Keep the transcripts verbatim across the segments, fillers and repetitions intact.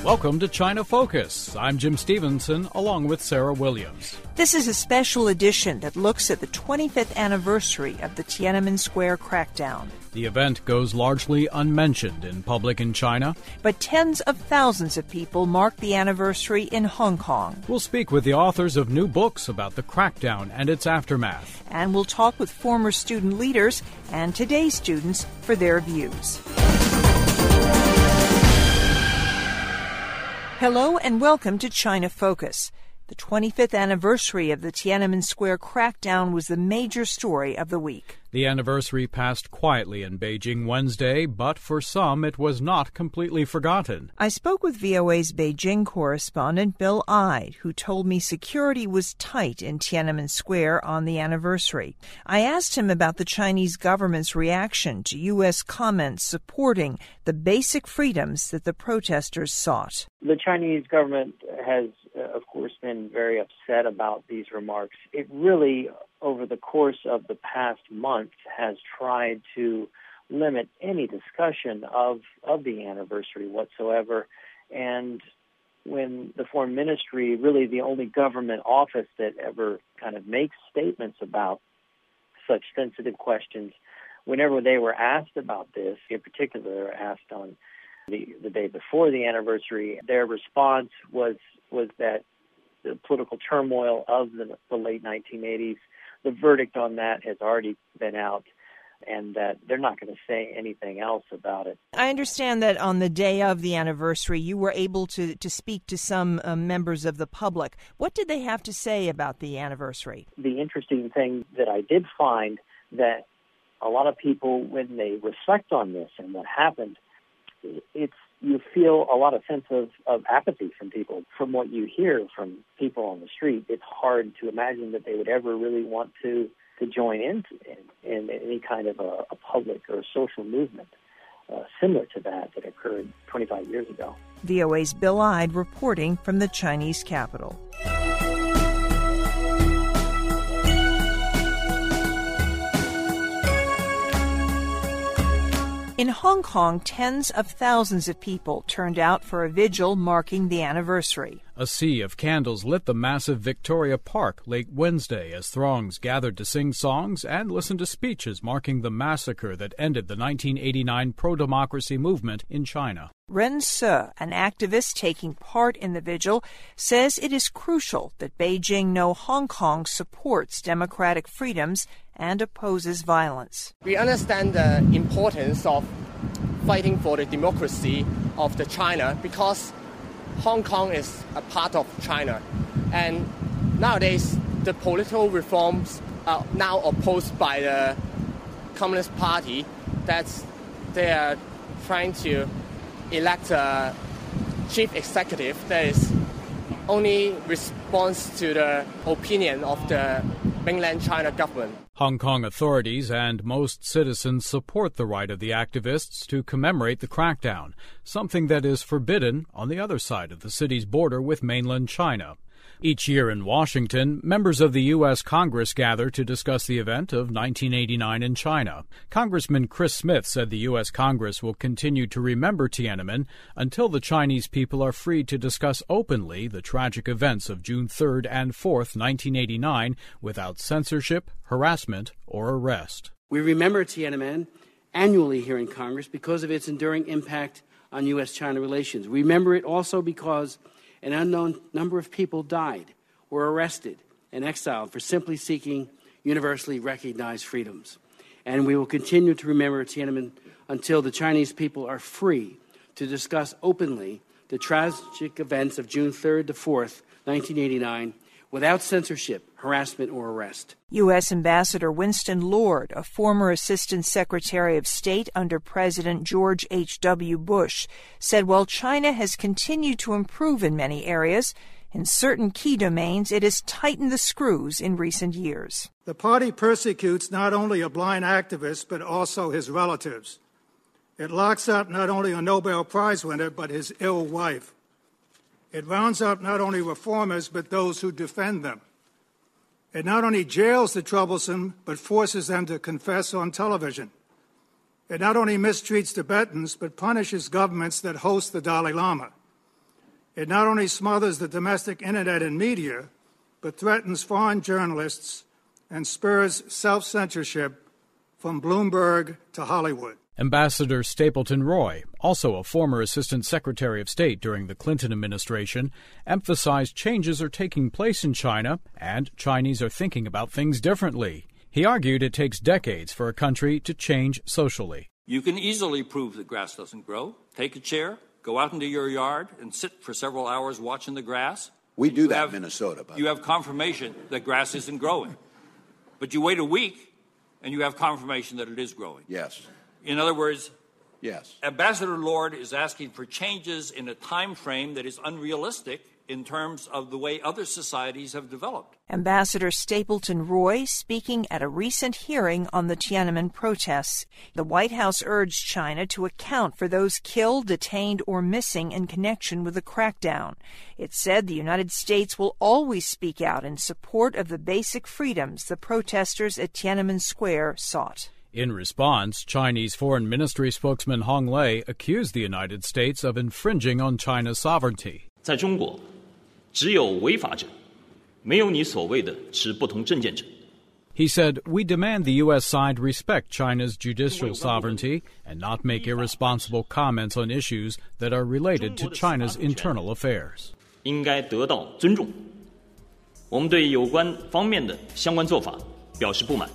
Welcome to China Focus. I'm Jim Stevenson, along with Sarah Williams. This is a special edition that looks at the twenty-fifth anniversary of the Tiananmen Square crackdown. The event goes largely unmentioned in public in China. But tens of thousands of people mark the anniversary in Hong Kong. We'll speak with the authors of new books about the crackdown and its aftermath. And we'll talk with former student leaders and today's students for their views. Hello and welcome to China Focus. The twenty-fifth anniversary of the Tiananmen Square crackdown was the major story of the week. The anniversary passed quietly in Beijing Wednesday, but for some it was not completely forgotten. I spoke with V O A's Beijing correspondent Bill Ide, who told me security was tight in Tiananmen Square on the anniversary. I asked him about the Chinese government's reaction to U S comments supporting the basic freedoms that the protesters sought. The Chinese government has, uh, of course, been very upset about these remarks. It really, over the course of the past month, has tried to limit any discussion of, of the anniversary whatsoever. And when the Foreign Ministry, really the only government office that ever kind of makes statements about such sensitive questions, whenever they were asked about this, in particular they were asked on the, the day before the anniversary, their response was was that the political turmoil of the, the late nineteen eighties, the verdict on that has already been out, and that they're not going to say anything else about it. I understand that on the day of the anniversary, you were able to, to speak to some uh, members of the public. What did they have to say about the anniversary? The interesting thing that I did find that a lot of people, when they reflect on this and what happened, it's you feel a lot of sense of, of apathy from people. From what you hear from people on the street, it's hard to imagine that they would ever really want to, to join in, in in any kind of a, a public or a social movement uh, similar to that that occurred twenty-five years ago. V O A's Bill Ide reporting from the Chinese capital. In Hong Kong, tens of thousands of people turned out for a vigil marking the anniversary. A sea of candles lit the massive Victoria Park late Wednesday as throngs gathered to sing songs and listen to speeches marking the massacre that ended the nineteen eighty-nine pro-democracy movement in China. Ren Se, an activist taking part in the vigil, says it is crucial that Beijing know Hong Kong supports democratic freedoms and opposes violence. We understand the importance of fighting for the democracy of the China because Hong Kong is a part of China. And nowadays, the political reforms are now opposed by the Communist Party. That's they are trying to elect a chief executive that is only response to the opinion of the mainland China government. Hong Kong authorities and most citizens support the right of the activists to commemorate the crackdown, something that is forbidden on the other side of the city's border with mainland China. Each year in Washington, members of the U S Congress gather to discuss the event of nineteen eighty-nine in China. Congressman Chris Smith said the U S Congress will continue to remember Tiananmen until the Chinese people are free to discuss openly the tragic events of June third and fourth, nineteen eighty-nine, without censorship, harassment, or arrest. We remember Tiananmen annually here in Congress because of its enduring impact on U S China relations. We remember it also because an unknown number of people died, were arrested, and exiled for simply seeking universally recognized freedoms. And we will continue to remember Tiananmen until the Chinese people are free to discuss openly the tragic events of June third to fourth, nineteen eighty-nine, without censorship, harassment, or arrest. U S Ambassador Winston Lord, a former Assistant Secretary of State under President George H W Bush, said while China has continued to improve in many areas, in certain key domains it has tightened the screws in recent years. The party persecutes not only a blind activist, but also his relatives. It locks up not only a Nobel Prize winner, but his ill wife. It rounds up not only reformers, but those who defend them. It not only jails the troublesome, but forces them to confess on television. It not only mistreats Tibetans, but punishes governments that host the Dalai Lama. It not only smothers the domestic internet and media, but threatens foreign journalists and spurs self-censorship from Bloomberg to Hollywood. Ambassador Stapleton Roy, also a former Assistant Secretary of State during the Clinton administration, emphasized changes are taking place in China and Chinese are thinking about things differently. He argued it takes decades for a country to change socially. You can easily prove that grass doesn't grow. Take a chair, go out into your yard, and sit for several hours watching the grass. We do you that have, in Minnesota. But you have confirmation that grass isn't growing. But you wait a week, and you have confirmation that it is growing. Yes. In other words, yes. Ambassador Lord is asking for changes in a time frame that is unrealistic in terms of the way other societies have developed. Ambassador Stapleton Roy speaking at a recent hearing on the Tiananmen protests. The White House urged China to account for those killed, detained, or missing in connection with the crackdown. It said the United States will always speak out in support of the basic freedoms the protesters at Tiananmen Square sought. In response, Chinese Foreign Ministry spokesman Hong Lei accused the United States of infringing on China's sovereignty. 在中国，只有违法者，没有你所谓的持不同政见者。 He said, "We demand the U S side respect China's judicial sovereignty and not make irresponsible comments on issues that are related to China's internal affairs." 应该得到尊重。我们对有关方面的相关做法表示不满。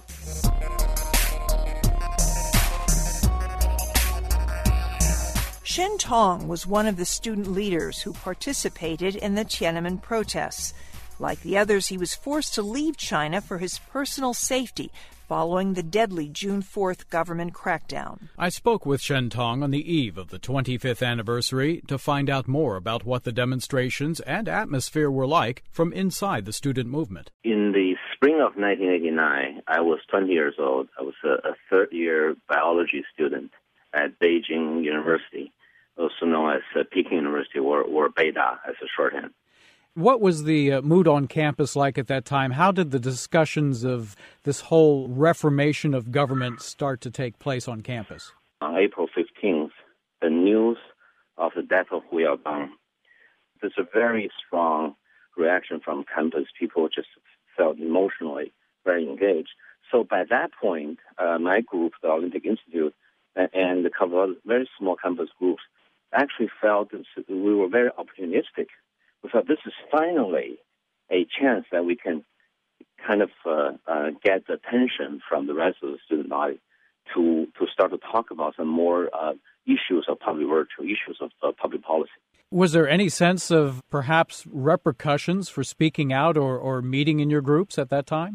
Shen Tong was one of the student leaders who participated in the Tiananmen protests. Like the others, he was forced to leave China for his personal safety following the deadly June fourth government crackdown. I spoke with Shen Tong on the eve of the twenty-fifth anniversary to find out more about what the demonstrations and atmosphere were like from inside the student movement. In the spring of nineteen eighty-nine, I was twenty years old. I was a, a third-year biology student at Beijing University, also known as uh, Peking University, or, or Beida as a shorthand. What was the uh, mood on campus like at that time? How did the discussions of this whole reformation of government start to take place on campus? On April fifteenth, the news of the death of Hu Yaobang, there's a very strong reaction from campus. People just felt emotionally very engaged. So by that point, uh, my group, the Olympic Institute, and a couple of very small campus groups actually felt that we were very opportunistic. We thought this is finally a chance that we can kind of uh, uh, get the attention from the rest of the student body to, to start to talk about some more uh, issues of public virtue, issues of uh, public policy. Was there any sense of perhaps repercussions for speaking out or, or meeting in your groups at that time?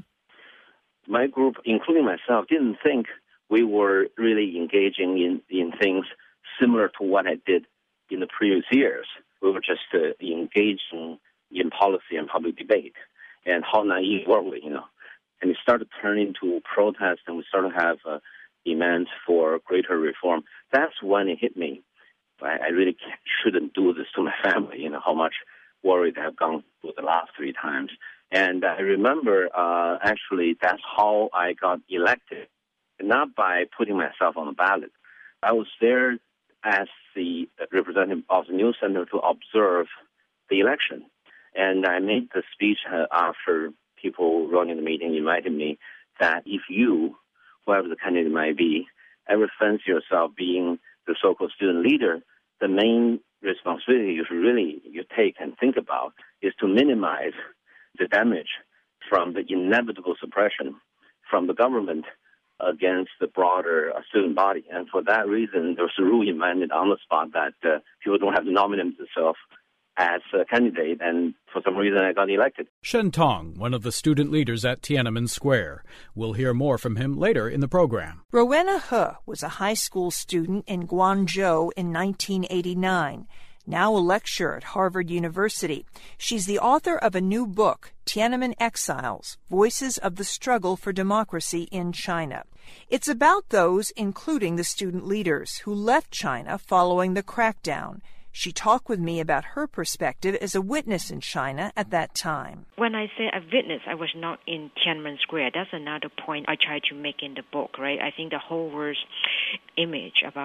My group, including myself, didn't think we were really engaging in, in things similar to what I did in the previous years. We were just uh, engaging in policy and public debate. And how naive were we, you know? And it started turning to protests, and we started to have uh, demands for greater reform. That's when it hit me. I, I really shouldn't do this to my family, you know, how much worried I've gone through the last three times. And I remember, uh, actually, that's how I got elected. Not by putting myself on the ballot. I was there as the representative of the News Center to observe the election. And I made the speech uh, after people running the meeting invited me that if you, whoever the candidate might be, ever fancy yourself being the so-called student leader, the main responsibility you should really you take and think about is to minimize the damage from the inevitable suppression from the government against the broader uh, student body. And for that reason, there's a rule invented on the spot that uh, people don't have to nominate themselves as a candidate, and for some reason I got elected. Shen Tong, one of the student leaders at Tiananmen Square. We'll hear more from him later in the program. Rowena He was a high school student in Guangzhou in nineteen eighty-nine. Now a lecturer at Harvard University. She's the author of a new book, Tiananmen Exiles, Voices of the Struggle for Democracy in China. It's about those, including the student leaders, who left China following the crackdown. She talked with me about her perspective as a witness in China at that time. When I say a witness, I was not in Tiananmen Square. That's another point I try to make in the book, right? I think the whole world's image about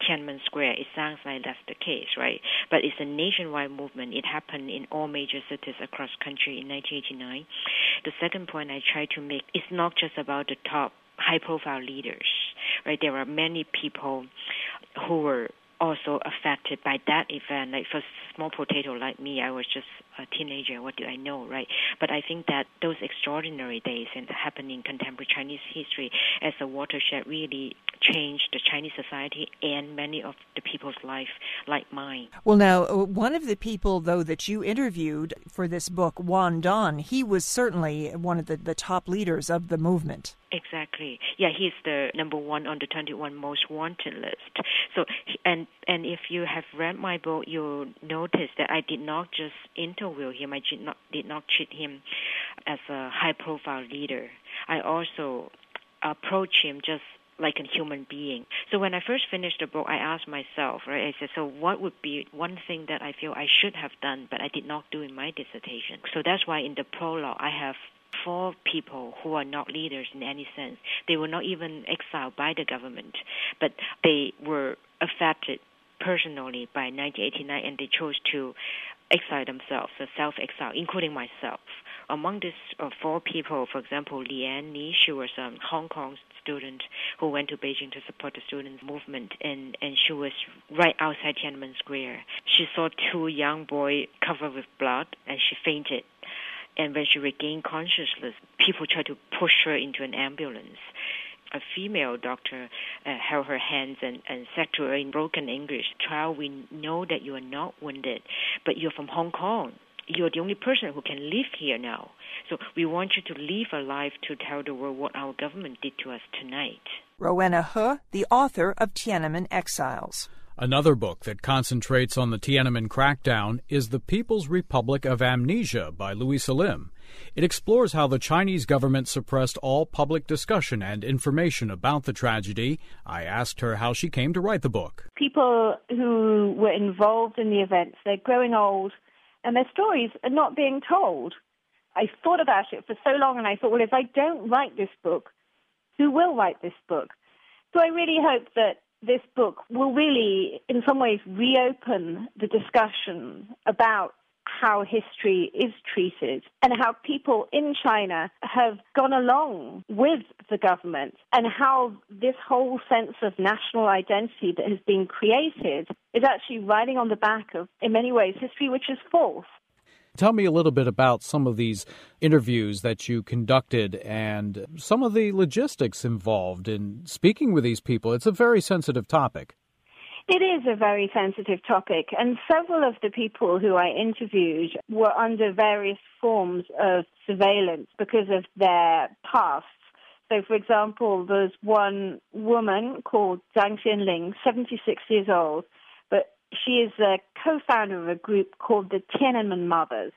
Tiananmen Square. It sounds like that's the case, right? But it's a nationwide movement. It happened in all major cities across country in nineteen eighty-nine. The second point I try to make is not just about the top high-profile leaders, right? There are many people who were also affected by that event. Like for small potato like me, I was just a teenager. What do I know, right? But I think that those extraordinary days and happening in contemporary Chinese history as a watershed really changed the Chinese society and many of the people's life like mine. Well, now, one of the people, though, that you interviewed for this book, Wan Don, he was certainly one of the, the top leaders of the movement. Exactly. Yeah, he's the number one on the twenty-one most wanted list. So, and and if you have read my book, you'll notice that I did not just interview him. I did not did not treat him as a high-profile leader. I also approached him just like a human being. So when I first finished the book, I asked myself, right, I said, so what would be one thing that I feel I should have done, but I did not do in my dissertation? So that's why in the prologue, I have four people who are not leaders in any sense. They were not even exiled by the government, but they were affected personally by nineteen eighty-nine, and they chose to exile themselves, so self-exile, including myself. Among these uh, four people, for example, Lian Ni, she was a Hong Kong student who went to Beijing to support the student movement, and, and she was right outside Tiananmen Square. She saw two young boys covered with blood, and she fainted. And when she regained consciousness, people tried to push her into an ambulance. A female doctor uh, held her hands and, and said to her in broken English, "Child, we know that you are not wounded, but you're from Hong Kong. You're the only person who can live here now. So we want you to live a life to tell the world what our government did to us tonight." Rowena He, the author of Tiananmen Exiles. Another book that concentrates on the Tiananmen crackdown is The People's Republic of Amnesia by Louisa Lim. It explores how the Chinese government suppressed all public discussion and information about the tragedy. I asked her how she came to write the book. People who were involved in the events, they're growing old, and their stories are not being told. I thought about it for so long, and I thought, well, if I don't write this book, who will write this book? So I really hope that this book will really, in some ways, reopen the discussion about how history is treated and how people in China have gone along with the government, and how this whole sense of national identity that has been created is actually riding on the back of, in many ways, history which is false. Tell me a little bit about some of these interviews that you conducted and some of the logistics involved in speaking with these people. It's a very sensitive topic. It is a very sensitive topic, and several of the people who I interviewed were under various forms of surveillance because of their pasts. So, for example, there's one woman called Zhang Xianling, seventy-six years old, but she is a co-founder of a group called the Tiananmen Mothers.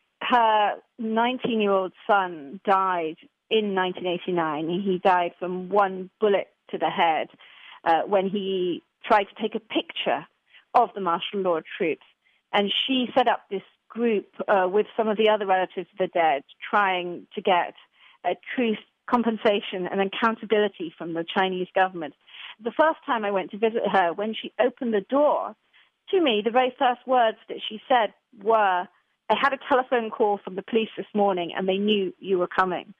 Her nineteen-year-old son died in nineteen eighty-nine. He died from one bullet to the head uh, when he tried to take a picture of the martial law troops. And she set up this group uh, with some of the other relatives of the dead, trying to get a truth, compensation, and accountability from the Chinese government. The first time I went to visit her, when she opened the door to me, the very first words that she said were, "I had a telephone call from the police this morning and they knew you were coming."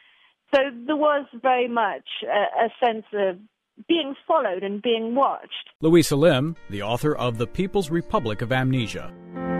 So there was very much a, a sense of being followed and being watched. Louisa Lim, the author of The People's Republic of Amnesia.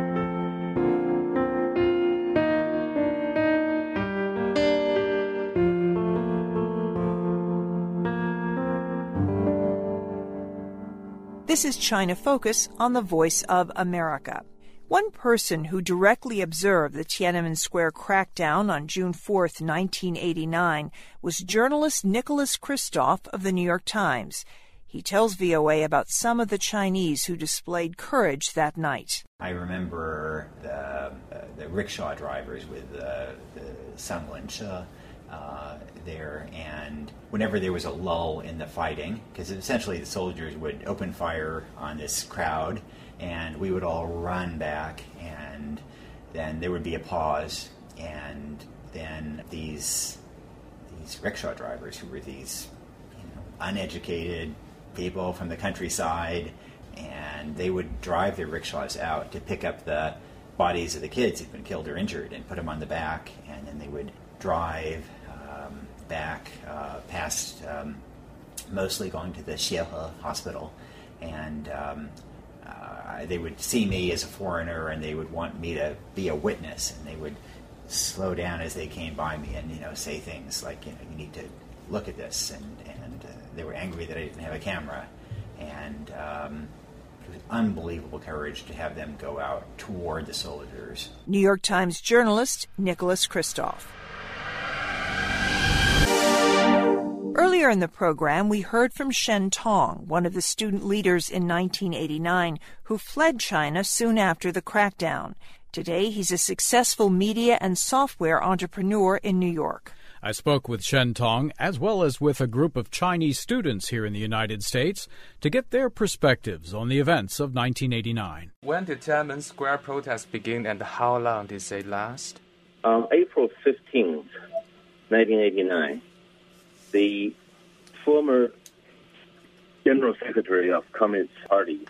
This is China Focus on the Voice of America. One person who directly observed the Tiananmen Square crackdown on June fourth, nineteen eighty-nine, was journalist Nicholas Kristof of the New York Times. He tells V O A about some of the Chinese who displayed courage that night. I remember the, uh, the rickshaw drivers with uh, the Sanguanche uh, there, and whenever there was a lull in the fighting, because essentially the soldiers would open fire on this crowd, and we would all run back, and then there would be a pause, and then these these rickshaw drivers, who were these, you know, uneducated people from the countryside, and they would drive their rickshaws out to pick up the bodies of the kids who'd been killed or injured and put them on the back, and then they would drive um, back uh, past, um, mostly going to the Xiehe hospital, and um, uh, they would see me as a foreigner, and they would want me to be a witness, and they would slow down as they came by me and, you know, say things like, you know, you need to look at this, and, and uh, they were angry that I didn't have a camera, and um, it was unbelievable courage to have them go out toward the soldiers. New York Times journalist Nicholas Kristof. Earlier in the program, we heard from Shen Tong, one of the student leaders in nineteen eighty-nine, who fled China soon after the crackdown. Today, he's a successful media and software entrepreneur in New York. I spoke with Shen Tong, as well as with a group of Chinese students here in the United States, to get their perspectives on the events of nineteen eighty-nine. When did Tiananmen Square protests begin, and how long did they last? On April fifteenth, nineteen eighty-nine, the former General Secretary of Communist Party,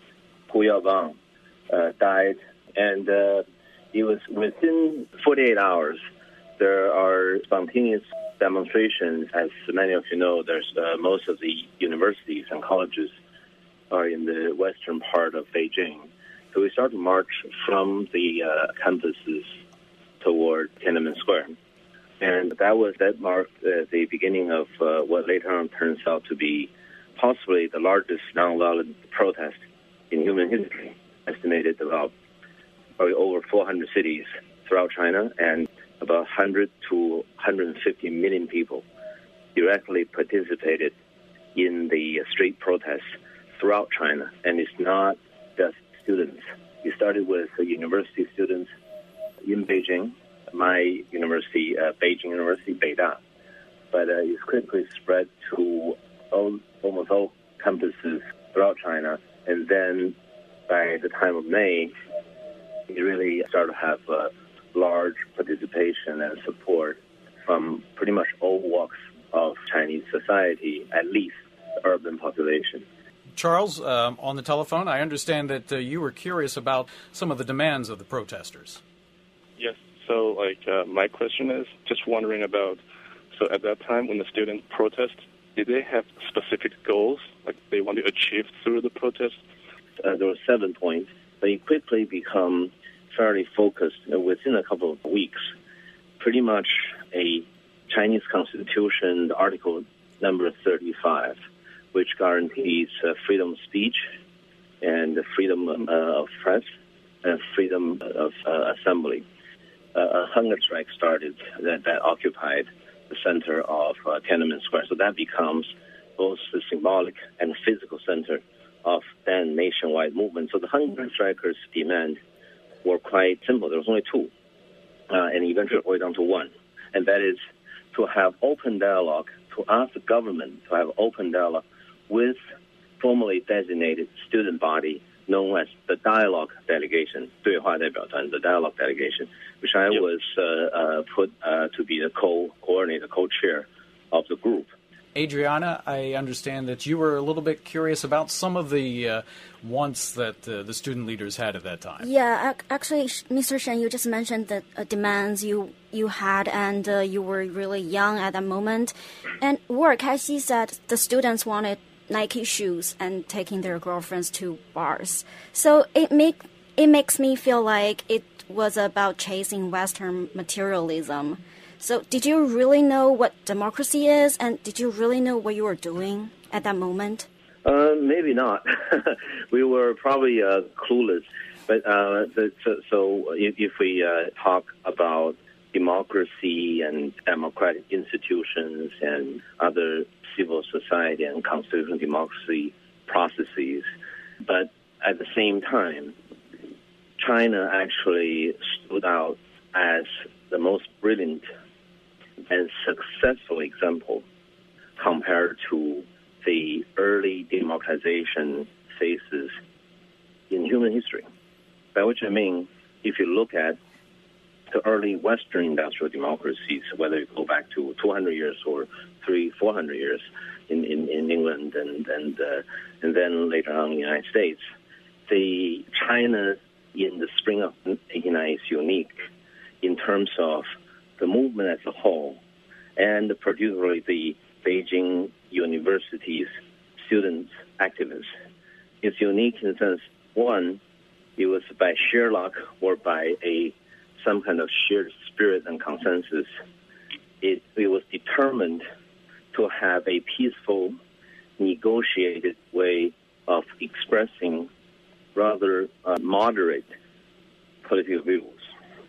Hu Yaobang, uh, died, and uh, it was within forty-eight hours. There are spontaneous demonstrations. As many of you know, there's uh, most of the universities and colleges are in the western part of Beijing. So we start to march from the uh, campuses toward Tiananmen Square. And that was that marked uh, the beginning of uh, what later on turns out to be possibly the largest nonviolent protest in human history, estimated about probably over four hundred cities throughout China, and about one hundred to one hundred fifty million people directly participated in the street protests throughout China. And it's not just students. It started with the university students in Beijing, my university, uh, Beijing University, Beida. But uh, it's quickly spread to all, almost all campuses throughout China. And then by the time of May, it really started to have uh, large participation and support from pretty much all walks of Chinese society, at least the urban population. Charles, uh, on the telephone, I understand that uh, you were curious about some of the demands of the protesters. Yes. So, like, uh, my question is just wondering about, so at that time when the students protest, did they have specific goals, like they want to achieve through the protest? Uh, there were seven points. They quickly become fairly focused uh, within a couple of weeks. Pretty much a Chinese Constitution, Article number thirty-five, which guarantees uh, freedom of speech and freedom uh, of press and freedom of uh, assembly. Uh, a hunger strike started that, that occupied the center of uh, Tiananmen Square. So that becomes both the symbolic and physical center of then nationwide movement. So the hunger strikers' demand were quite simple. There was only two, uh, and eventually it went down to one, and that is to have open dialogue, to ask the government to have open dialogue with formally designated student body known as the Dialogue Delegation, 对话代表团, the Dialogue Delegation, which I yep. was uh, uh, put uh, to be the co-coordinator, co-chair of the group. Adriana, I understand that you were a little bit curious about some of the uh, wants that uh, the student leaders had at that time. Yeah, actually, Mister Shen, you just mentioned the uh, demands you you had, and uh, you were really young at that moment. And Wu Kaixi said the students wanted Nike shoes and taking their girlfriends to bars. So it make it makes me feel like it was about chasing Western materialism. So did you really know what democracy is, and did you really know what you were doing at that moment? Uh, maybe not. We were probably uh, clueless. But uh, the, so, so if, if we uh, talk about democracy and democratic institutions and other civil society and constitutional democracy processes, but at the same time, China actually stood out as the most brilliant and successful example compared to the early democratization phases in human history. By which I mean, if you look at the early Western industrial democracies, whether you go back to two hundred years or three, four hundred years in, in, in England and and uh, and then later on in the United States. The China in the spring of eighty-nine is unique in terms of the movement as a whole, and particularly the Beijing University's student activists. It's unique in the sense, one, it was by sheer luck or by a some kind of shared spirit and consensus. It, it was determined to have a peaceful, negotiated way of expressing rather uh, moderate political views.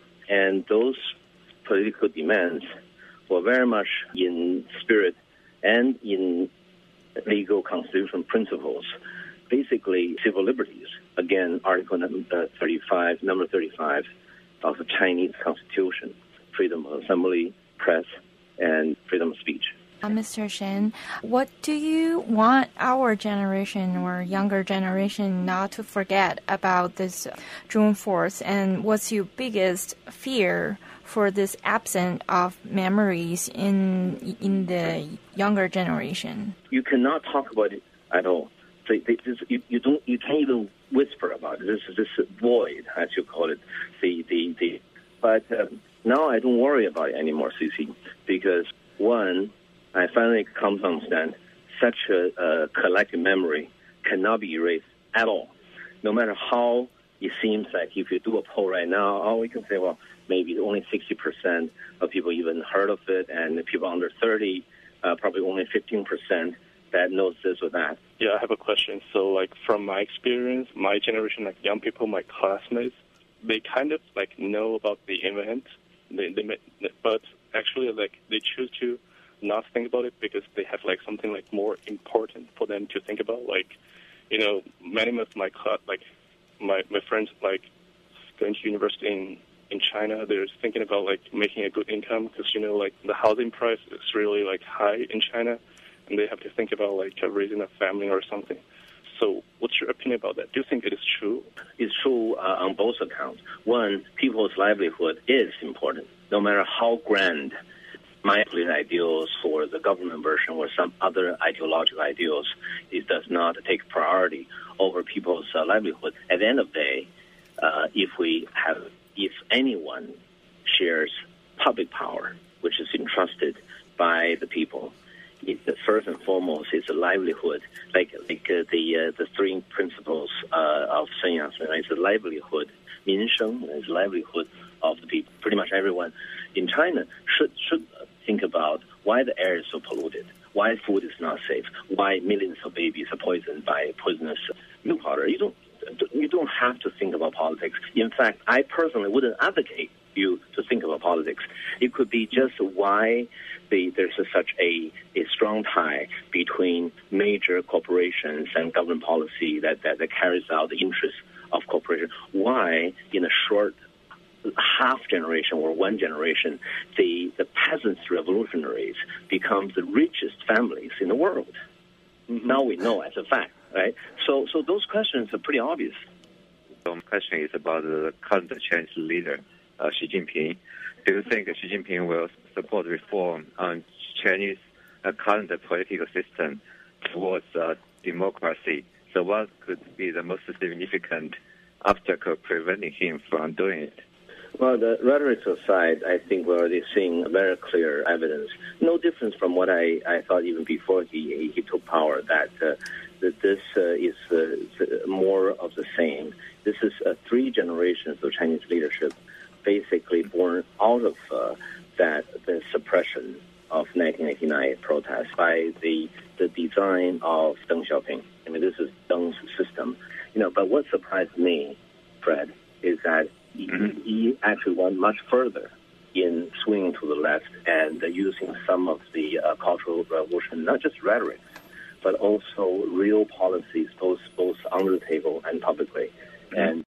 And those political demands were very much in spirit and in legal constitutional principles, basically civil liberties. Again, Article thirty-five, number thirty-five of the Chinese Constitution, freedom of assembly, press, and freedom of speech. Uh, Mister Shen, what do you want our generation or younger generation not to forget about this June fourth? And what's your biggest fear for this absence of memories in in the younger generation? You cannot talk about it at all. So this, you, you don't. You can't even whisper about it. This is this void, as you call it. The the the. But um, now I don't worry about it anymore, Cici, because one, I finally come to understand such a, a collective memory cannot be erased at all. No matter how it seems like if you do a poll right now, oh, we can say, well, maybe only sixty percent of people even heard of it, and the people under thirty, uh, probably only fifteen percent that knows this or that. Yeah, I have a question. So, like, from my experience, my generation, like young people, my classmates, they kind of, like, know about the event, they, they, but actually, like, they choose to not think about it because they have, like, something, like, more important for them to think about. Like, you know, many of my class, like, my, my friends, like, going to university in, in China, they're thinking about, like, making a good income because, you know, like, the housing price is really, like, high in China, and they have to think about, like, uh, raising a family or something. So what's your opinion about that? Do you think it is true? It's true uh, on both accounts. One, people's livelihood is important, no matter how grand my political ideals or the government version or some other ideological ideals, it does not take priority over people's uh, livelihood. At the end of the day, uh, if we have, if anyone shares public power, which is entrusted by the people, it, the first and foremost is a livelihood, like like uh, the uh, the three principles uh, of Sun Yat-sen. It's a livelihood, 民生 is livelihood of the people. Pretty much everyone in China should should think about why the air is so polluted, why food is not safe, why millions of babies are poisoned by poisonous milk powder. You don't you don't have to think about politics. In fact, I personally wouldn't advocate you to think about politics. It could be just why the, there's a, such a, a strong tie between major corporations and government policy that, that, that carries out the interests of corporations. Why, in a short half generation or one generation, the, the peasants revolutionaries become the richest families in the world. Mm-hmm. Now we know as a fact, right? So, so those questions are pretty obvious. The question is about the current Chinese leader, uh, Xi Jinping. Do you think Xi Jinping will support reform on Chinese uh, current political system towards uh, democracy? So what could be the most significant obstacle preventing him from doing it? Well, the rhetoric aside, I think we're already seeing very clear evidence. No difference from what I, I thought even before he he took power, that, uh, that this uh, is uh, more of the same. This is uh, three generations of Chinese leadership basically born out of uh, that the suppression of nineteen eighty-nine protests by the, the design of Deng Xiaoping. I mean, this is Deng's system. You know, but what surprised me, Fred, is that Mm-hmm. he actually went much further in swinging to the left and uh, using some of the uh, cultural revolution, not just rhetoric, but also real policies, both both on the table and publicly. Mm-hmm. And